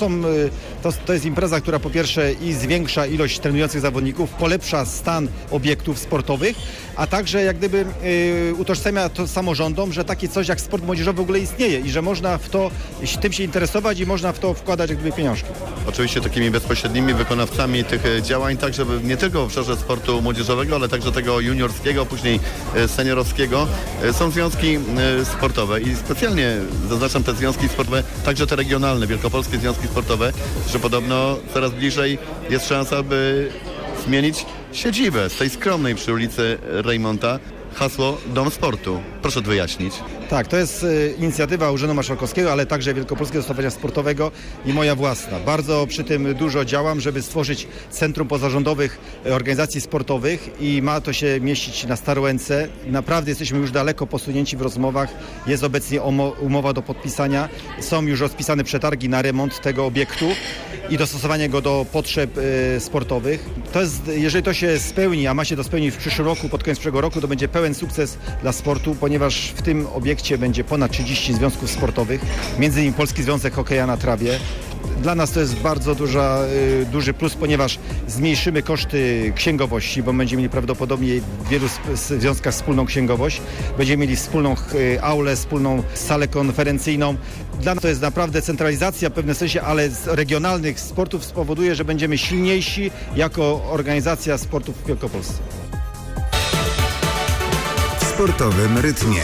To jest impreza, która po pierwsze i zwiększa ilość trenujących zawodników, polepsza stan obiektów sportowych, a także jak gdyby utożsamia to samorządom, że takie coś jak sport młodzieżowy w ogóle istnieje i że można tym się interesować i można w to wkładać jak gdyby pieniążki. Oczywiście takimi bezpośrednimi wykonawcami tych działań, tak żeby nie tylko w obszarze sportu młodzieżowego, ale także tego juniorskiego, później seniorowskiego, są związki sportowe i specjalnie zaznaczam te związki sportowe, także te regionalne, wielkopolskie związki sportowe, że podobno coraz bliżej jest szansa, by zmienić siedzibę z tej skromnej przy ulicy Rejmonta. Hasło Dom Sportu. Proszę wyjaśnić. Tak, to jest inicjatywa Urzędu Marszałkowskiego, ale także Wielkopolskiego Stowarzyszenia Sportowego i moja własna. Bardzo przy tym dużo działam, żeby stworzyć Centrum Pozarządowych Organizacji Sportowych i ma to się mieścić na Starłęce. Naprawdę jesteśmy już daleko posunięci w rozmowach. Jest obecnie umowa do podpisania. Są już rozpisane przetargi na remont tego obiektu i dostosowanie go do potrzeb sportowych. To jest, jeżeli to się spełni, a ma się to spełnić w przyszłym roku, pod koniec przyszłego roku, to będzie pełen sukces dla sportu, ponieważ w tym obiekcie będzie ponad 30 związków sportowych, między innymi Polski Związek Hokeja na Trawie. Dla nas to jest bardzo duży plus, ponieważ zmniejszymy koszty księgowości, bo będziemy mieli prawdopodobnie w wielu związkach wspólną księgowość. Będziemy mieli wspólną aulę, wspólną salę konferencyjną. Dla nas to jest naprawdę centralizacja w pewnym sensie, ale z regionalnych sportów spowoduje, że będziemy silniejsi jako organizacja sportów w Wielkopolsce. W sportowym rytmie.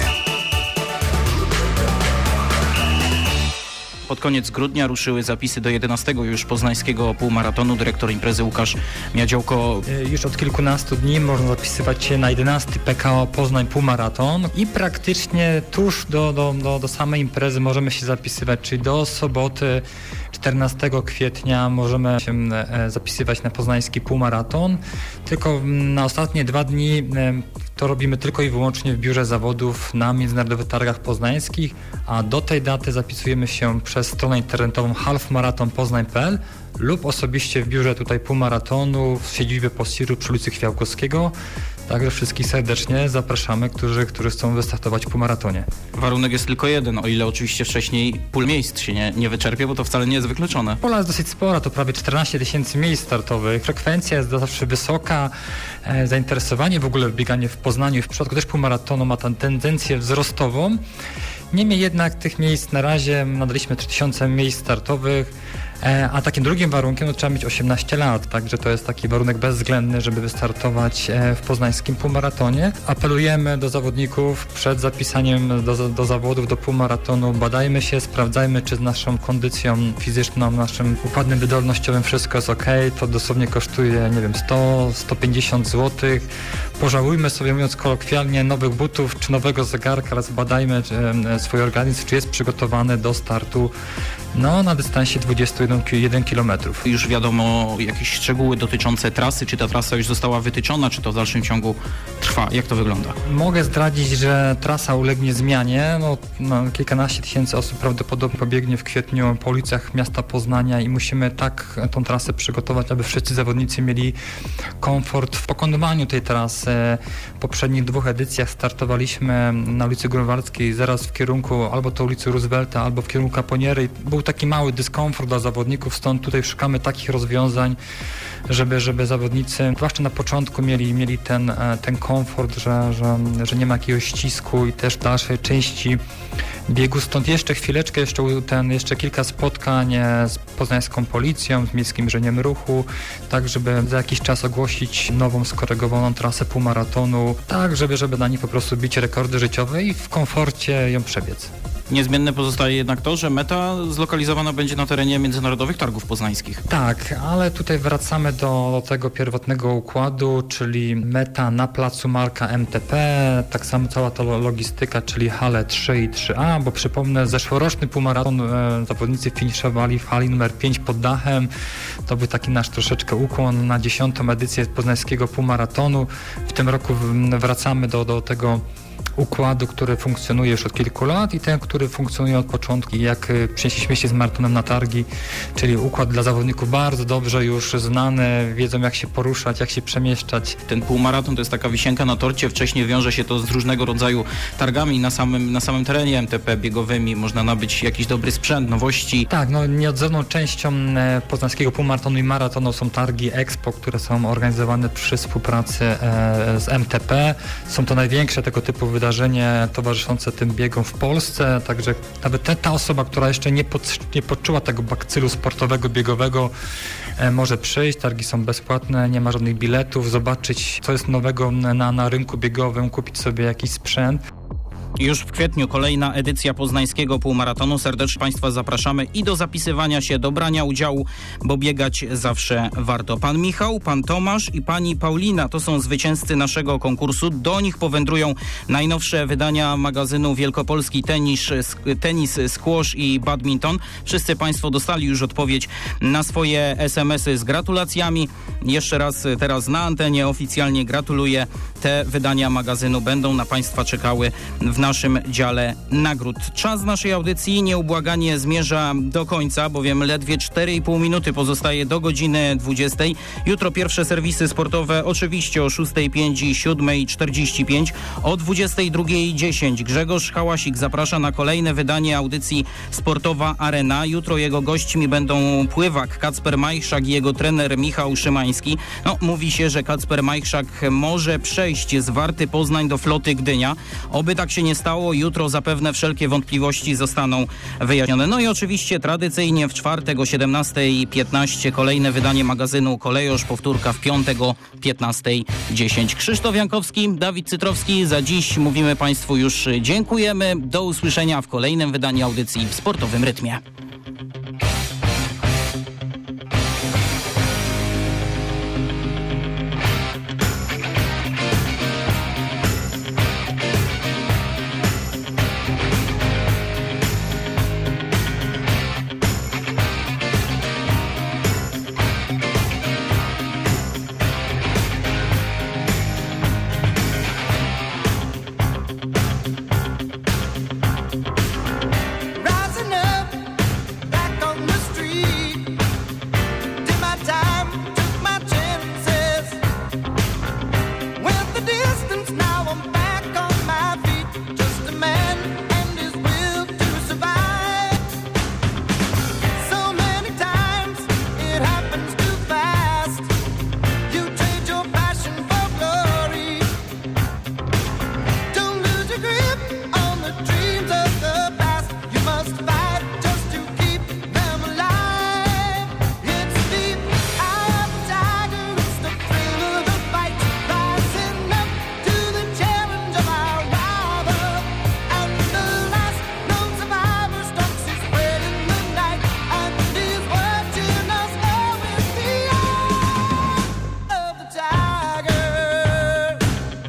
Pod koniec grudnia ruszyły zapisy do 11 już poznańskiego półmaratonu. Dyrektor imprezy Łukasz Miadziołko. Już od kilkunastu dni można zapisywać się na 11 PKO Poznań półmaraton i praktycznie tuż do samej imprezy możemy się zapisywać, czyli do soboty 14 kwietnia możemy się zapisywać na poznański półmaraton. Tylko na ostatnie 2 dni to robimy tylko i wyłącznie w biurze zawodów na Międzynarodowych Targach Poznańskich, a do tej daty zapisujemy się przez stronę internetową halfmaratonpoznań.pl lub osobiście w biurze tutaj półmaratonu w siedzibie Postiru przy ulicy Chwiałkowskiego. Także wszystkich serdecznie zapraszamy, którzy chcą wystartować w półmaratonie. Warunek jest tylko jeden, o ile oczywiście wcześniej pól miejsc się nie wyczerpie, bo to wcale nie jest wykluczone. Pola jest dosyć spora, to prawie 14 000 miejsc startowych. Frekwencja jest zawsze wysoka, zainteresowanie w ogóle w bieganie w Poznaniu w przypadku też półmaratonu ma tę tendencję wzrostową. Niemniej jednak tych miejsc na razie nadaliśmy 3000 miejsc startowych, a takim drugim warunkiem trzeba mieć 18 lat, także to jest taki warunek bezwzględny, żeby wystartować w poznańskim półmaratonie. Apelujemy do zawodników przed zapisaniem do zawodów, do półmaratonu, badajmy się, sprawdzajmy, czy z naszą kondycją fizyczną, naszym układem wydolnościowym wszystko jest ok. To dosłownie kosztuje, 100-150 zł. Pożałujmy sobie, mówiąc kolokwialnie, nowych butów czy nowego zegarka, ale zbadajmy swój organizm, czy jest przygotowany do startu na dystansie 21 km. Już wiadomo jakieś szczegóły dotyczące trasy, czy ta trasa już została wytyczona, czy to w dalszym ciągu trwa? Jak to wygląda? Mogę zdradzić, że trasa ulegnie zmianie. Kilkanaście tysięcy osób prawdopodobnie pobiegnie w kwietniu po ulicach miasta Poznania i musimy tak tą trasę przygotować, aby wszyscy zawodnicy mieli komfort w pokonywaniu tej trasy. W poprzednich 2 edycjach startowaliśmy na ulicy Grunwaldzkiej, zaraz w kierunku albo to ulicy Roosevelta, albo w kierunku Caponiery. Był taki mały dyskomfort dla zawodników, stąd tutaj szukamy takich rozwiązań, żeby zawodnicy, zwłaszcza na początku, mieli ten komfort, że nie ma jakiegoś ścisku i też w dalszej części biegu. Stąd jeszcze chwileczkę, jeszcze kilka spotkań z poznańską policją, z Miejskim Urzędem Ruchu, tak żeby za jakiś czas ogłosić nową, skorygowaną trasę półmaratonu, tak żeby na niej po prostu bić rekordy życiowe i w komforcie ją przebiec. Niezmienne pozostaje jednak to, że meta zlokalizowana będzie na terenie Międzynarodowych Targów Poznańskich. Tak, ale tutaj wracamy do tego pierwotnego układu, czyli meta na placu Marka MTP, tak samo cała ta logistyka, czyli hale 3 i 3A, bo przypomnę, zeszłoroczny półmaraton zawodnicy finiszowali w hali numer 5 pod dachem. To był taki nasz troszeczkę ukłon na 10. edycję poznańskiego półmaratonu. W tym roku wracamy do tego układu, który funkcjonuje już od kilku lat i ten, który funkcjonuje od początku, jak przenieśliśmy się z maratonem na targi, czyli układ dla zawodników bardzo dobrze już znany, wiedzą jak się poruszać, jak się przemieszczać. Ten półmaraton to jest taka wisienka na torcie, wcześniej wiąże się to z różnego rodzaju targami na samym terenie MTP biegowymi, można nabyć jakiś dobry sprzęt, nowości. Tak, no nieodzowną częścią poznańskiego półmaratonu i maratonu są targi Expo, które są organizowane przy współpracy z MTP. Są to największe tego typu wydarzenie towarzyszące tym biegom w Polsce, także nawet ta osoba, która jeszcze nie poczuła tego bakcylu sportowego, biegowego, może przyjść, targi są bezpłatne, nie ma żadnych biletów, zobaczyć co jest nowego na rynku biegowym, kupić sobie jakiś sprzęt. Już w kwietniu kolejna edycja poznańskiego półmaratonu. Serdecznie Państwa zapraszamy i do zapisywania się, do brania udziału, bo biegać zawsze warto. Pan Michał, pan Tomasz i pani Paulina to są zwycięzcy naszego konkursu. Do nich powędrują najnowsze wydania magazynu Wielkopolski Tenis, Squash i Badminton. Wszyscy Państwo dostali już odpowiedź na swoje SMS-y z gratulacjami. Jeszcze raz teraz na antenie oficjalnie gratuluję. Te wydania magazynu będą na Państwa czekały w naszym dziale nagród. Czas naszej audycji nieubłaganie zmierza do końca, bowiem ledwie 4,5 minuty pozostaje do godziny 20. Jutro pierwsze serwisy sportowe oczywiście o 6:05 i 7:45. O 22:10 Grzegorz Hałasik zaprasza na kolejne wydanie audycji Sportowa Arena. Jutro jego gośćmi będą pływak Kacper Majchrzak i jego trener Michał Szymański. Mówi się, że Kacper Majchrzak może przejść z Warty Poznań do Floty Gdynia. Oby tak się nie stało. Jutro zapewne wszelkie wątpliwości zostaną wyjaśnione. No i oczywiście tradycyjnie w czwartek o 17:15 kolejne wydanie magazynu Kolejosz, powtórka w piątek o 15:10. Krzysztof Jankowski, Dawid Cytrowski. Za dziś mówimy Państwu już dziękujemy. Do usłyszenia w kolejnym wydaniu audycji w Sportowym Rytmie.